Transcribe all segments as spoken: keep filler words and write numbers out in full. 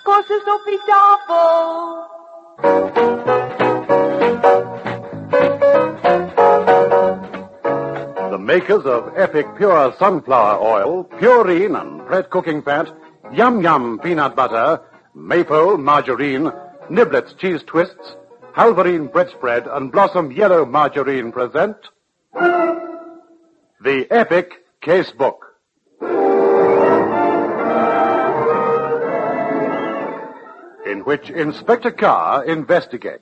cose sopra il topo. The makers of Epic Pure Sunflower Oil, Purine and Bread Cooking Fat, Yum Yum Peanut Butter, Maple Margarine, Niblets Cheese Twists, Halverine Bread Spread, and Blossom Yellow Margarine present the Epic Case Book. In which Inspector Carr investigates.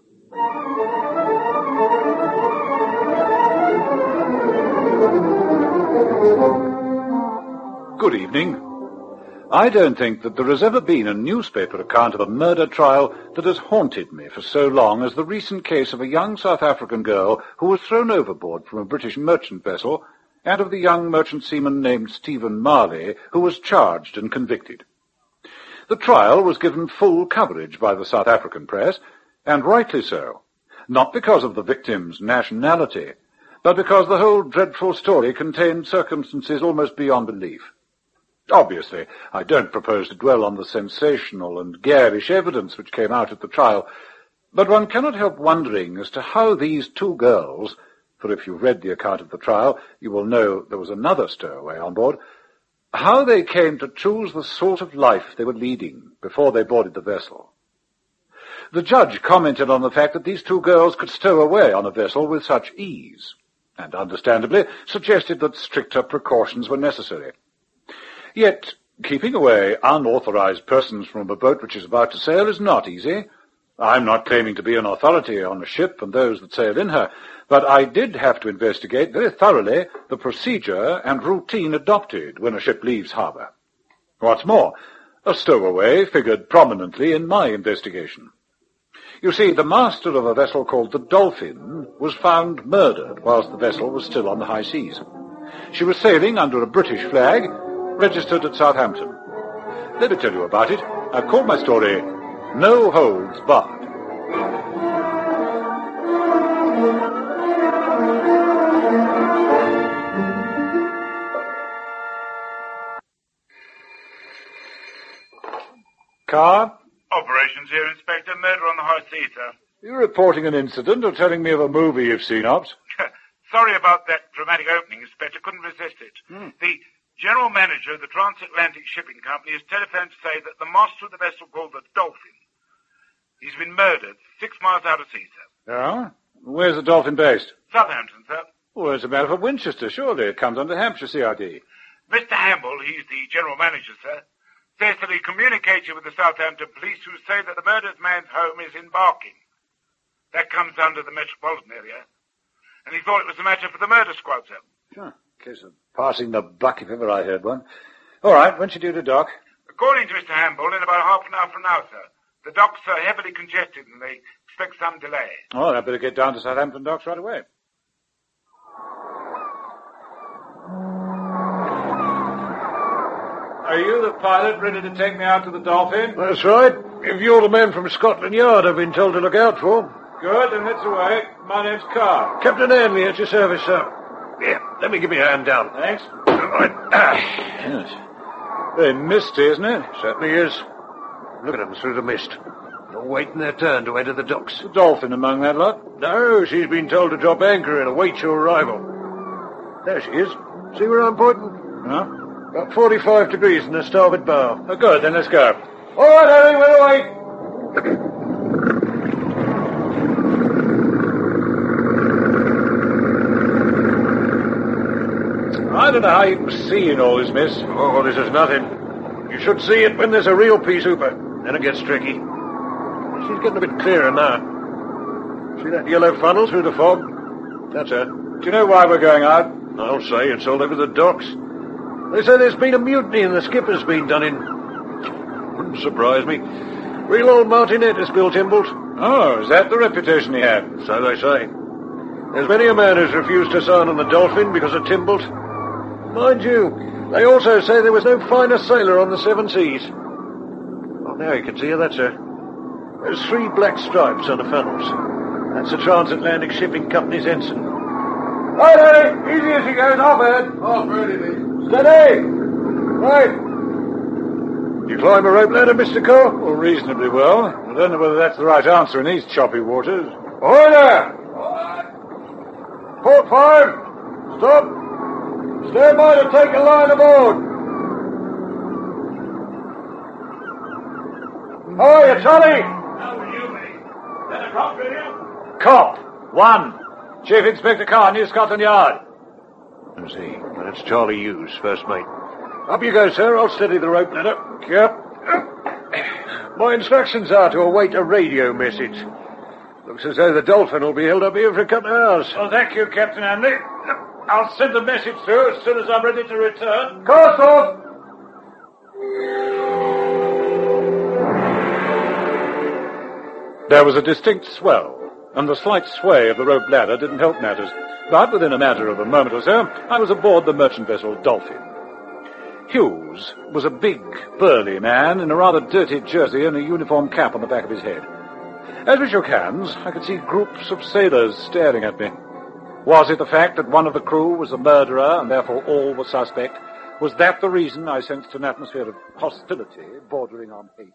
Good evening. I don't think that there has ever been a newspaper account of a murder trial that has haunted me for so long as the recent case of a young South African girl who was thrown overboard from a British merchant vessel, and of the young merchant seaman named Stephen Marley, who was charged and convicted. The trial was given full coverage by the South African press, and rightly so, not because of the victim's nationality, but because the whole dreadful story contained circumstances almost beyond belief. Obviously, I don't propose to dwell on the sensational and garish evidence which came out at the trial, but one cannot help wondering as to how these two girls, for if you've read the account of the trial, you will know there was another stowaway on board, how they came to choose the sort of life they were leading before they boarded the vessel. The judge commented on the fact that these two girls could stow away on a vessel with such ease, and understandably suggested that stricter precautions were necessary. Yet, keeping away unauthorized persons from a boat which is about to sail is not easy. I'm not claiming to be an authority on a ship and those that sail in her, but I did have to investigate very thoroughly the procedure and routine adopted when a ship leaves harbor. What's more, a stowaway figured prominently in my investigation. You see, the master of a vessel called the Dolphin was found murdered whilst the vessel was still on the high seas. She was sailing under a British flag, registered at Southampton. Let me tell you about it. I've called my story No Holds Barred. Carr? Operations here, Inspector. Murder on the high seas, sir. You reporting an incident or telling me of a movie you've seen, Ops? Sorry about that dramatic opening, Inspector. Couldn't resist it. Hmm. The general manager of the Transatlantic Shipping Company has telephoned to say that the master of the vessel called the Dolphin, he's been murdered six miles out of sea, sir. Yeah? Where's the Dolphin based? Southampton, sir. Well, it's a matter for Winchester, surely. It comes under Hampshire C I D. Mister Hamble, he's the general manager, sir, says that he communicated with the Southampton police who say that the murdered man's home is in Barking. That comes under the metropolitan area. And he thought it was a matter for the murder squad, sir. Huh. Case of passing the buck, if ever I heard one. All right, when's she due to dock? According to Mister Hamble, in about half an hour from now, sir. The docks are heavily congested and they expect some delay. Oh, I'd better get down to Southampton docks right away. Are you the pilot ready to take me out to the Dolphin? That's right. If you're the man from Scotland Yard I've been told to look out for. Good, then let's away. My name's Carr. Captain Hanley at your service, sir. Yeah, let me give you a hand down. Thanks. All right. Ah. Yes. Very misty, isn't it? Certainly is. Look at them through the mist. They're waiting their turn to enter the docks. The Dolphin among that lot? No, she's been told to drop anchor and await your arrival. There she is. See where I'm pointing? Huh? About forty-five degrees in the starboard bow. Oh, good, then let's go. All right, Harry, we're away. I don't know how you can see in all this mist. Oh, this is nothing. You should see it when there's a real pea souper. Then it gets tricky. She's getting a bit clearer now. See that yellow funnel through the fog? That's her. Do you know why we're going out? I'll say it's all over the docks. They say there's been a mutiny and the skipper's been done in. Wouldn't surprise me. Real old martinet is Bill Timbalt. Oh, is that the reputation he had? So they say. There's many a man who's refused to sign on the Dolphin because of Timbalt. Mind you, they also say there was no finer sailor on the seven seas. Oh, now you can see her, that's her. There's three black stripes on the funnels. That's the Transatlantic Shipping Company's ensign. Right, Harry, easy as she goes, off, Ed. Off, ready, Steady! Right. You climb a rope ladder, Mister Carr? Well, reasonably well. I don't know whether that's the right answer in these choppy waters. Ahoy there! Port five! Stop! Stand by to take a line aboard! How are you, Charlie? How are you, mate? That a cop radio? Cop, one. Chief Inspector Carr, New Scotland Yard. I see. That's Charlie Hughes, first mate. Up you go, sir. I'll steady the rope ladder. Yep. My instructions are to await a radio message. Looks as though the Dolphin will be held up here for a couple of hours. Well, thank you, Captain Andy. I'll send the message through as soon as I'm ready to return. Course off! There was a distinct swell, and the slight sway of the rope ladder didn't help matters. But within a matter of a moment or so, I was aboard the merchant vessel Dolphin. Hughes was a big, burly man in a rather dirty jersey and a uniform cap on the back of his head. As we shook hands, I could see groups of sailors staring at me. Was it the fact that one of the crew was a murderer and therefore all were suspect? Was that the reason I sensed an atmosphere of hostility bordering on hate?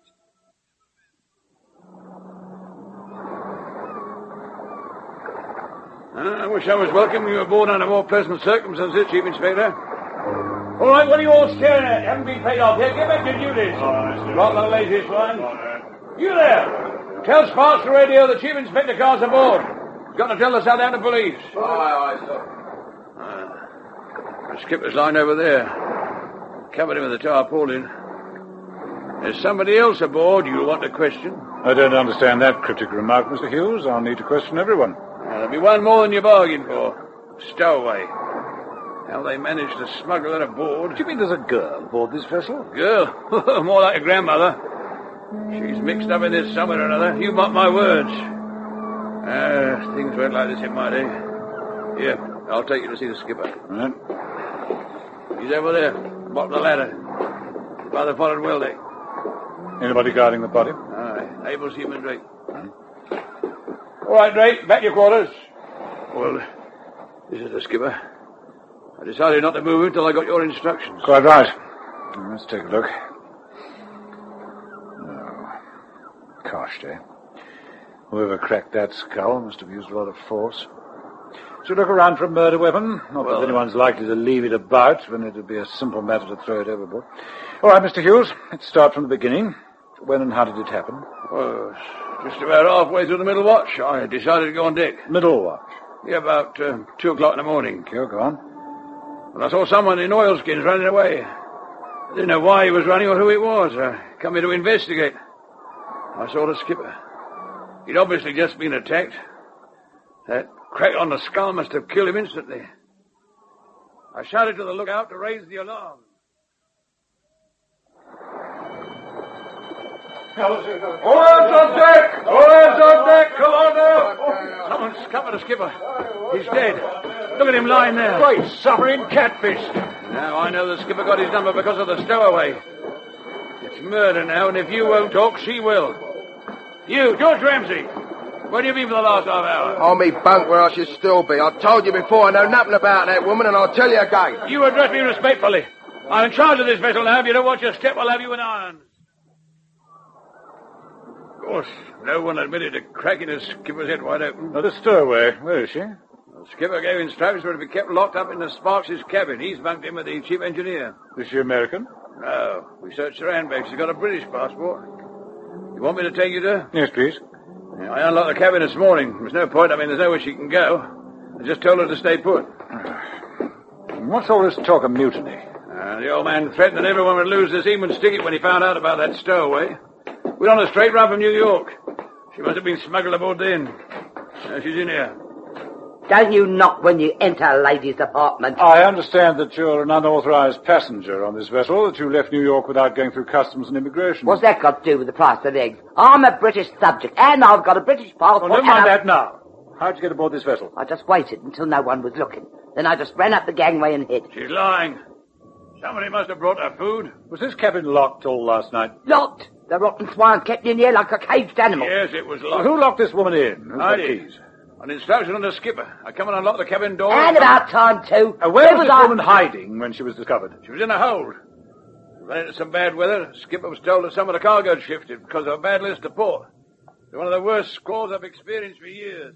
Uh, I wish I was welcoming you aboard under more pleasant circumstances, Chief Inspector. All right, what are you all staring at? You haven't been paid off yet. Get back to duties. Drop the latest one. You there! Tell Sparks to radio the Chief Inspector Car's aboard. He's got to tell the Southampton police. Aye, aye, sir. Uh, the skipper's line over there. Covered him with the tarpaulin. There's somebody else aboard you'll want to question. I don't understand that cryptic remark, Mister Hughes. I'll need to question everyone. Uh, there'll be one more than you bargained for. Stowaway. How they managed to smuggle her aboard. Do you mean there's a girl aboard this vessel? Girl? More like a grandmother. She's mixed up in this somewhere or another. You mark my words. Ah, uh, things weren't like this in my day. Here, I'll take you to see the skipper. All right. He's over there, bottom of the ladder. By the forward well deck. Anybody guarding the body? Aye, able seaman Drake. All right, Drake, back to your quarters. Well, this is the skipper. I decided not to move until I got your instructions. Quite right. Let's take a look. No. Coched, eh? Whoever cracked that skull must have used a lot of force. Should look around for a murder weapon. Not well, that anyone's likely to leave it about when it would be a simple matter to throw it overboard. All right, Mister Hughes, let's start from the beginning. When and how did it happen? Well, just about halfway through the middle watch, I decided to go on deck. Middle watch? Yeah, about uh, two o'clock in the morning. Okay, go on. And I saw someone in oilskins running away. I didn't know why he was running or who it was. I come here to investigate. I saw the skipper. He'd obviously just been attacked. That crack on the skull must have killed him instantly. I shouted to the lookout to raise the alarm. All hands on deck! All hands on deck! Come on now! Someone's covered the skipper. He's dead. Look at him lying there. Great suffering catfish! Now I know the skipper got his number because of the stowaway. It's murder now, and if you won't talk, she will. You, George Ramsey. Where have you been for the last half hour? On me bunk where I should still be. I told you before I know nothing about that woman, and I'll tell you again. You address me respectfully. I'm in charge of this vessel now. If you don't watch your step, I'll have you in irons. Of course, no one admitted to cracking his skipper's head wide open. Now, the stowaway. Where is she? The skipper gave instructions for her to be kept locked up in the Sparks' cabin. He's bunked in with the chief engineer. Is she American? No. We searched her handbag. She's got a British passport. You want me to take you to? Yes, please. Yeah, I unlocked the cabin this morning. There's no point. I mean, there's nowhere she can go. I just told her to stay put. What's all this talk of mutiny? Uh, the old man threatened that everyone would lose their seaman's ticket when he found out about that stowaway. We're on a straight run from New York. She must have been smuggled aboard then. Uh, she's in here. Don't you knock when you enter a lady's apartment? I understand that you're an unauthorized passenger on this vessel, that you left New York without going through customs and immigration. What's that got to do with the price of eggs? I'm a British subject, and I've got a British passport. Well, never mind I... that now. How'd you get aboard this vessel? I just waited until no one was looking. Then I just ran up the gangway and hid. She's lying. Somebody must have brought her food. Was this cabin locked all last night? Locked? The rotten swine kept in here like a caged animal. Yes, it was locked. Well, who locked this woman in? Who's I got did. keys? On instruction of the skipper. I come and unlocked the cabin door. And about time, too. Uh, where was, was this I... woman hiding when she was discovered? She was in a hold. We ran into some bad weather. Skipper was told that some of the cargo had shifted because of a bad list to port. It's one of the worst squalls I've experienced for years.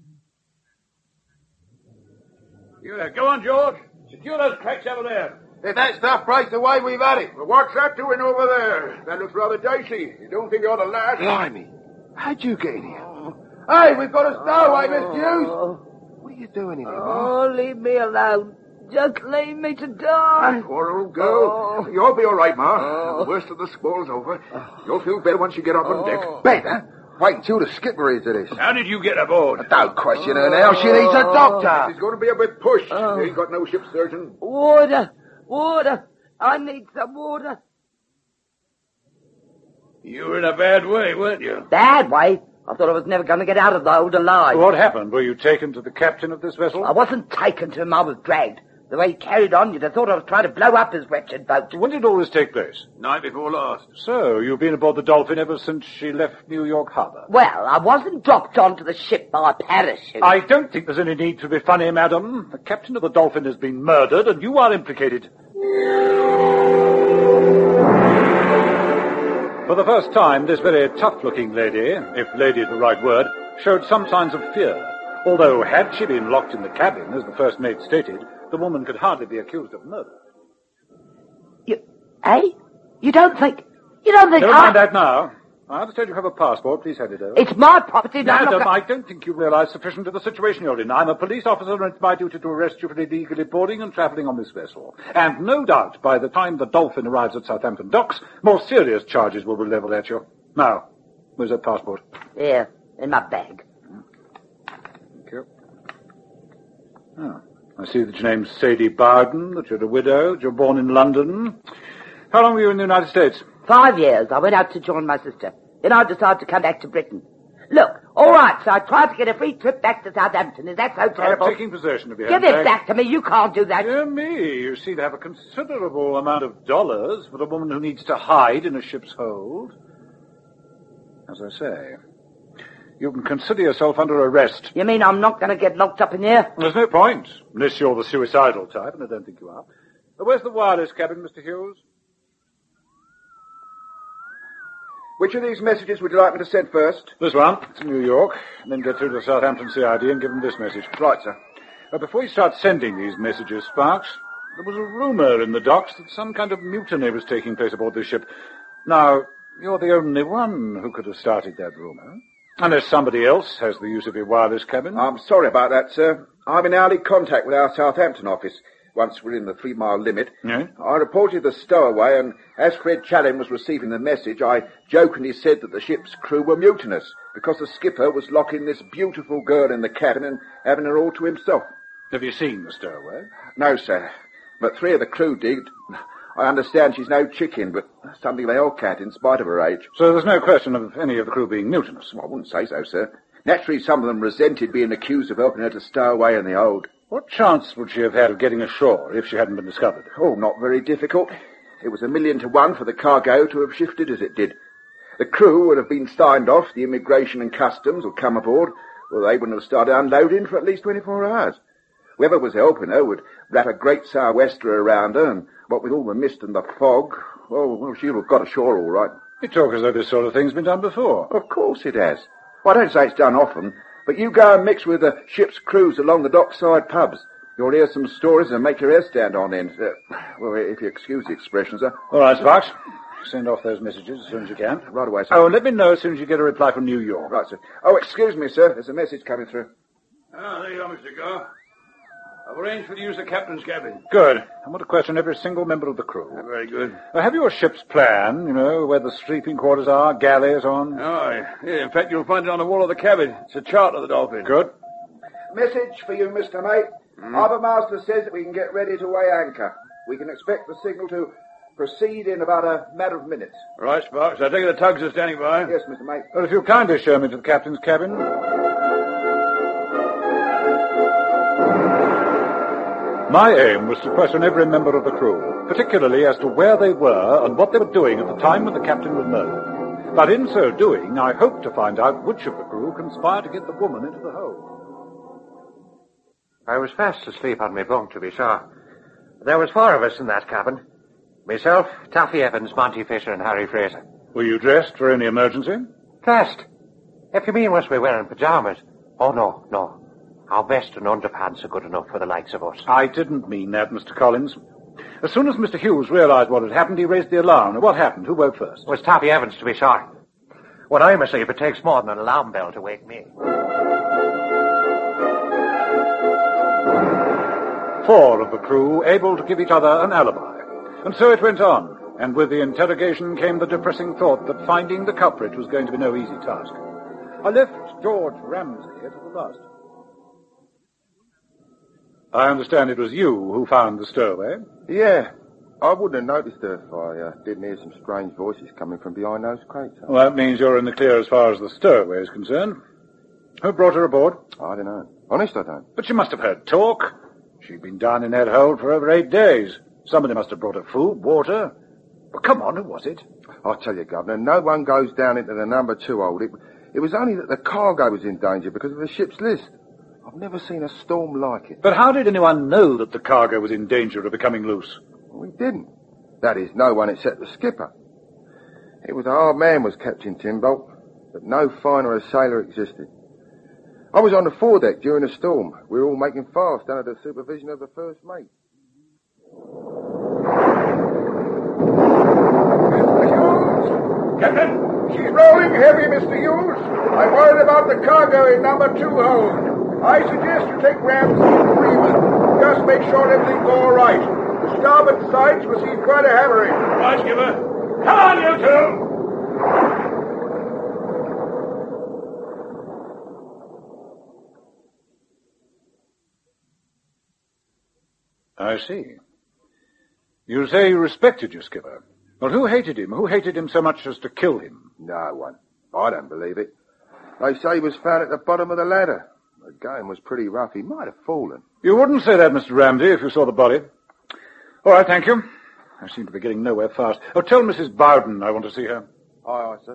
You there. Go on, George. Secure those cracks over there. If that stuff breaks away, we've had it. Well, what's that doing over there? That looks rather dicey. You don't think you're the last? Blimey. How'd you get in here? Hey, we've got a stowaway, Miss Hughes. What are you doing in here, Ma? Oh, leave me alone. Just leave me to die. Poor old girl. Oh. You'll be all right, Ma. Oh. The worst of the squall's over. You'll feel better once you get up on deck. Better? Wait until the skipper is to this. How did you get aboard? Don't question her now. She needs a doctor. She's going to be a bit pushed. Oh. You ain't got no ship surgeon. Water. Water. I need some water. You were in a bad way, weren't you? Bad way? I thought I was never going to get out of the hold alive. What happened? Were you taken to the captain of this vessel? I wasn't taken to him. I was dragged. The way he carried on, you'd have thought I was trying to blow up his wretched boat. When did all this take place? Night before last. So, you've been aboard the Dolphin ever since she left New York Harbor? Well, I wasn't dropped onto the ship by a parachute. I don't think there's any need to be funny, madam. The captain of the Dolphin has been murdered, and you are implicated. For the first time, this very tough-looking lady, if lady is the right word, showed some signs of fear. Although, had she been locked in the cabin, as the first mate stated, the woman could hardly be accused of murder. You, eh? You don't think... You don't think Never I... mind that now. I understand you have a passport. Please hand it over. It's my property, and I'm Madam, not... I don't think you realize sufficient of the situation you're in. I'm a police officer, and it's my duty to arrest you for illegally boarding and traveling on this vessel. And no doubt, by the time the Dolphin arrives at Southampton docks, more serious charges will be leveled at you. Now, where's that passport? Here, in my bag. Thank you. Oh, I see that your name's Sadie Bowden, that you're a widow, that you're born in London. How long were you in the United States? Five years. I went out to join my sister. Then I decided to come back to Britain. Look, all right, so I tried to get a free trip back to Southampton. Is that so terrible? I'm taking possession of your Give handbag. it back to me. You can't do that. Dear me, you seem to have a considerable amount of dollars for a woman who needs to hide in a ship's hold. As I say, you can consider yourself under arrest. You mean I'm not going to get locked up in here? There's no point, unless you're the suicidal type, and I don't think you are. But where's the wireless cabin, Mister Hughes? Which of these messages would you like me to send first? This one. It's in New York. And then get through to the Southampton C I D and give them this message. Right, sir. But before you start sending these messages, Sparks, there was a rumor in the docks that some kind of mutiny was taking place aboard this ship. Now, you're the only one who could have started that rumor. Unless somebody else has the use of your wireless cabin. I'm sorry about that, sir. I'm in hourly contact with our Southampton office. Once we're in the three-mile limit. Yeah? I reported the stowaway, and as Fred Challen was receiving the message, I jokingly said that the ship's crew were mutinous because the skipper was locking this beautiful girl in the cabin and having her all to himself. Have you seen the stowaway? No, sir. But three of the crew did. I understand she's no chicken, but something they all cat in spite of her age. So there's no question of any of the crew being mutinous? Well, I wouldn't say so, sir. Naturally, some of them resented being accused of helping her to stow away in the hold. What chance would she have had of getting ashore if she hadn't been discovered? Oh, not very difficult. It was a million to one for the cargo to have shifted as it did. The crew would have been signed off, the immigration and customs would come aboard, well, they wouldn't have started unloading for at least twenty-four hours. Whoever was helping her would wrap a great sou'wester around her, and what with all the mist and the fog, oh, well, she'd have got ashore all right. You talk as though this sort of thing's been done before. Of course it has. Well, I don't say it's done often, but you go and mix with the ship's crews along the dockside pubs. You'll hear some stories and make your hair stand on end. Uh, well, if you excuse the expression, sir. All right, Sparks. Send off those messages as soon as you can. Right away, sir. Oh, and let me know as soon as you get a reply from New York. Right, sir. Oh, excuse me, sir. There's a message coming through. Ah, there you are, Mister Gar. I've arranged for the use of the captain's cabin. Good. I want to question every single member of the crew. Ah, very good. Uh, have you a ship's plan, you know, where the sleeping quarters are, galleys on? Oh, yeah, in fact, you'll find it on the wall of the cabin. It's a chart of the Dolphin. Good. Message for you, Mister Mate. Mm. Harbour Master says that we can get ready to weigh anchor. We can expect the signal to proceed in about a matter of minutes. Right, Sparks. I take it the tugs are standing by. Yes, Mister Mate. Well, if you'll kindly show me to the captain's cabin. My aim was to question every member of the crew, particularly as to where they were and what they were doing at the time when the captain was murdered. But in so doing, I hoped to find out which of the crew conspired to get the woman into the hold. I was fast asleep on my bunk, to be sure. There was four of us in that cabin. Myself, Taffy Evans, Monty Fisher, and Harry Fraser. Were you dressed for any emergency? Dressed? If you mean was we wearing pyjamas? Oh, no, no. Our vest and underpants are good enough for the likes of us. I didn't mean that, Mister Collins. As soon as Mister Hughes realized what had happened, he raised the alarm. Now, what happened? Who woke first? It was Taffy Evans, to be sure. When I'm asleep, it takes more than an alarm bell to wake me. Four of the crew able to give each other an alibi. And so it went on, and with the interrogation came the depressing thought that finding the culprit was going to be no easy task. I left George Ramsey here to the last. I understand it was you who found the stowaway. Yeah. I wouldn't have noticed her if I uh, didn't hear some strange voices coming from behind those crates. Well, that means you're in the clear as far as the stowaway is concerned. Who brought her aboard? I don't know. Honest, I don't. But she must have heard talk. She'd been down in that hold for over eight days. Somebody must have brought her food, water. Well, come on, who was it? I'll tell you, Governor, no one goes down into the number two hold. It, it was only that the cargo was in danger because of the ship's list. I've never seen a storm like it. But how did anyone know that the cargo was in danger of becoming loose? We didn't. That is, no one except the skipper. It was a hard man was Captain Timbolt, but no finer a sailor existed. I was on the foredeck during the storm. We were all making fast under the supervision of the first mate. Mister Hughes! Captain! She's rolling heavy, Mister Hughes. I'm worried about the cargo in number two hold. I suggest you take Ramsey to Freeman. Just make sure everything's all right. The starboard sides receive quite a hammering. Right, skipper. Come on, you two! I see. You say you respected your skipper. Well, who hated him? Who hated him so much as to kill him? No one. I don't believe it. They say he was found at the bottom of the ladder. The going was pretty rough. He might have fallen. You wouldn't say that, Mister Ramsey, if you saw the body. All right, thank you. I seem to be getting nowhere fast. Oh, tell Missus Bowden I want to see her. Aye, aye, sir.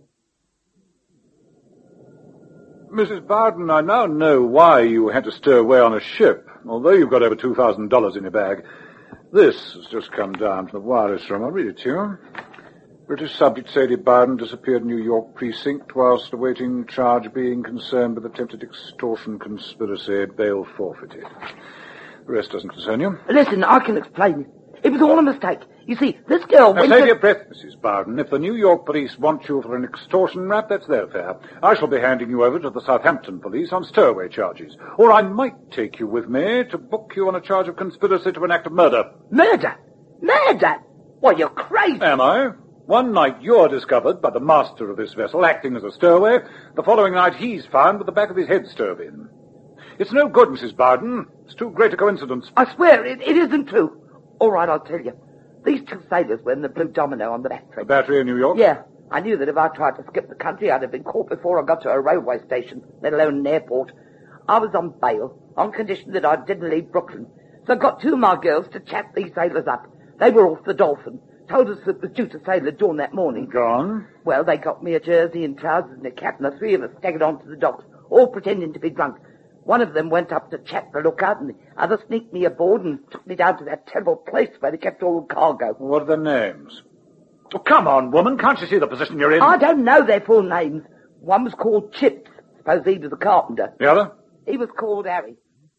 Missus Bowden, I now know why you had to stow away on a ship, although you've got over two thousand dollars in your bag. This has just come down from the wireless room. I'll read it to you. British subject Sadie Bowden disappeared in New York precinct whilst awaiting charge being concerned with attempted extortion conspiracy, bail forfeited. The rest doesn't concern you. Listen, I can explain it. It was all a mistake. You see, this girl Now, went save to... your breath, Missus Bowden. If the New York police want you for an extortion rap, that's their affair. I shall be handing you over to the Southampton police on stowaway charges. Or I might take you with me to book you on a charge of conspiracy to enact a murder. Murder? Murder? Why, you're crazy. Am I? One night you're discovered by the master of this vessel acting as a stowaway. The following night he's found with the back of his head stove in. It's no good, Missus Bowden. It's too great a coincidence. I swear, it, it isn't true. All right, I'll tell you. These two sailors were in the Blue Domino on the battery. The battery in New York? Yeah. I knew that if I tried to skip the country, I'd have been caught before I got to a railway station, let alone an airport. I was on bail, on condition that I didn't leave Brooklyn. So I got two of my girls to chat these sailors up. They were off the Dolphin. Told us that the due to sail at dawn that morning. Gone? Well, they got me a jersey and trousers and a cap, and the three of us staggered onto the docks, all pretending to be drunk. One of them went up to chat the lookout, and the other sneaked me aboard and took me down to that terrible place where they kept all the cargo. What are their names? Oh, come on, woman. Can't you see the position you're in? I don't know their full names. One was called Chips. Suppose he was a carpenter. The other? He was called Harry.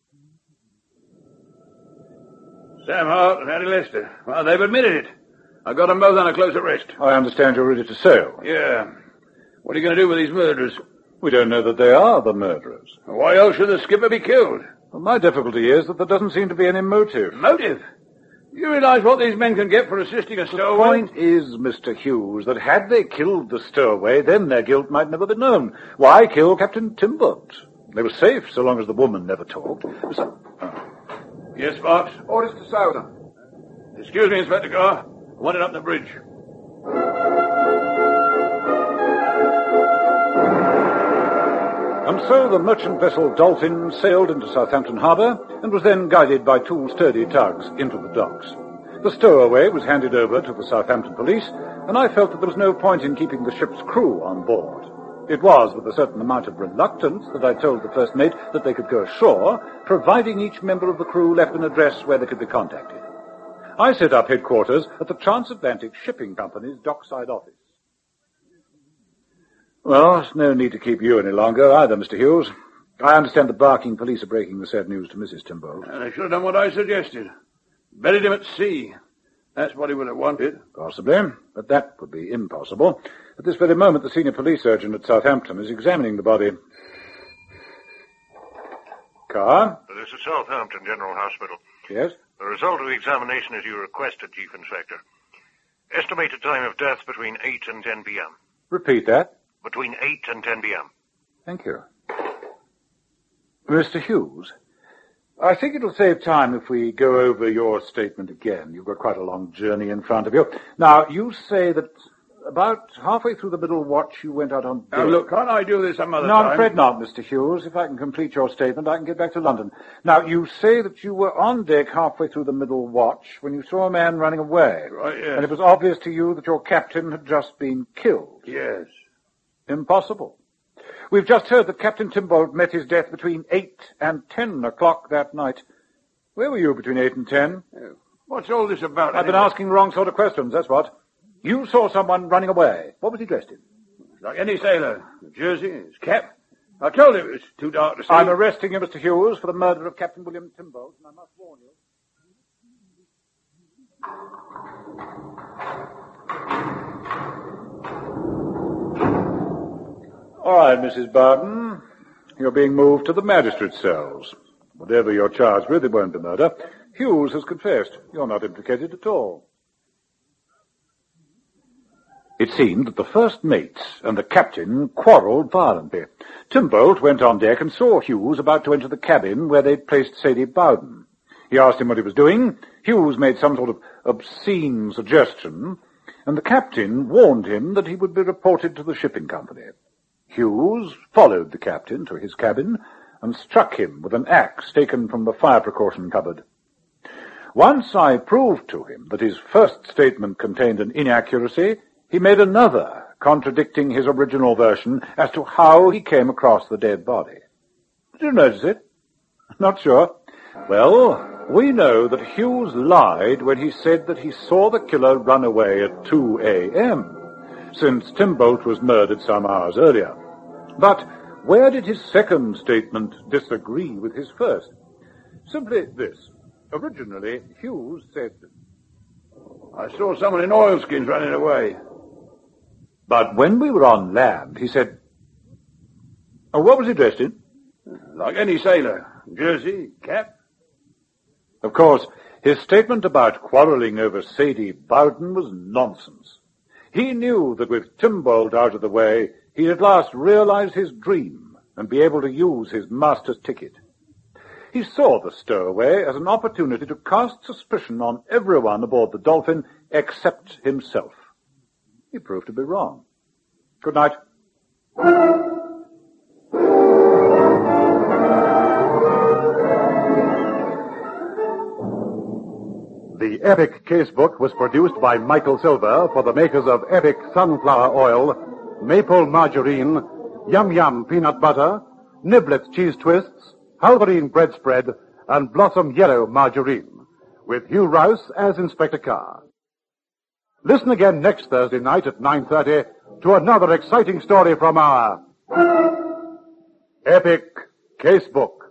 Sam Hart and Harry Lester. Well, they've admitted it. I got them both on a close arrest. I understand you're ready to sail. Yeah. What are you going to do with these murderers? We don't know that they are the murderers. Why else should the skipper be killed? Well, my difficulty is that there doesn't seem to be any motive. Motive? You realize what these men can get for assisting a stowaway? The point is, Mister Hughes, that had they killed the stowaway, then their guilt might never be known. Why kill Captain Timbolt? They were safe so long as the woman never talked. So, oh. Yes, Fox? Orders to sail them. Excuse me, Inspector Carr. I want it up the bridge. And so the merchant vessel Dolphin sailed into Southampton harbour and was then guided by two sturdy tugs into the docks. The stowaway was handed over to the Southampton police, and I felt that there was no point in keeping the ship's crew on board. It was with a certain amount of reluctance that I told the first mate that they could go ashore, providing each member of the crew left an address where they could be contacted. I set up headquarters at the Transatlantic Shipping Company's dockside office. Well, there's no need to keep you any longer either, Mister Hughes. I understand the Barking police are breaking the sad news to Missus Timbold. And I should have done what I suggested. Buried him at sea. That's what he would have wanted. Possibly, but that would be impossible. At this very moment, the senior police surgeon at Southampton is examining the body. Carr? This is Southampton General Hospital. Yes? The result of the examination is you requested, Chief Inspector. Estimated time of death between eight and ten p.m. Repeat that. Between eight and ten p.m. Thank you. Mister Hughes, I think it'll save time if we go over your statement again. You've got quite a long journey in front of you. Now, you say that about halfway through the middle watch you went out on deck. Now, look, can't I do this some other no, time? I'm afraid not, Mister Hughes. If I can complete your statement, I can get back to London. Now, you say that you were on deck halfway through the middle watch when you saw a man running away. Right, yes. And it was obvious to you that your captain had just been killed. Yes. Impossible. We've just heard that Captain Timbold met his death between eight and ten o'clock that night. Where were you between eight and ten? Uh, what's all this about? I've anyway? been asking the wrong sort of questions, that's what. You saw someone running away. What was he dressed in? Like any sailor. A jersey, his cap. I told him it was too dark to see. I'm arresting you, Mister Hughes, for the murder of Captain William Timbold, and I must warn you. All right, Missus Barton. You're being moved to the magistrate's cells. Whatever you're charged with, it won't be murder. Hughes has confessed. You're not implicated at all. It seemed that the first mate and the captain quarrelled violently. Timbold went on deck and saw Hughes about to enter the cabin where they'd placed Sadie Bowden. He asked him what he was doing. Hughes made some sort of obscene suggestion, and the captain warned him that he would be reported to the shipping company. Hughes followed the captain to his cabin and struck him with an axe taken from the fire precaution cupboard. Once I proved to him that his first statement contained an inaccuracy, he made another, contradicting his original version as to how he came across the dead body. Did you notice it? Not sure? Well, we know that Hughes lied when he said that he saw the killer run away at two a.m., since Timbold was murdered some hours earlier. But where did his second statement disagree with his first? Simply this. Originally, Hughes said, I saw someone in oilskins running away. But when we were on land, he said, oh, what was he dressed in? Like any sailor. Jersey, cap. Of course, his statement about quarrelling over Sadie Bowden was nonsense. He knew that with Timbold out of the way, he'd at last realize his dream and be able to use his master's ticket. He saw the stowaway as an opportunity to cast suspicion on everyone aboard the Dolphin except himself. He proved to be wrong. Good night. The Epic Casebook was produced by Michael Silver for the makers of Epic Sunflower Oil, Maple Margarine, Yum Yum Peanut Butter, Niblets Cheese Twists, Halverine Bread Spread, and Blossom Yellow Margarine, with Hugh Rouse as Inspector Carr. Listen again next Thursday night at nine thirty to another exciting story from our Epic Casebook.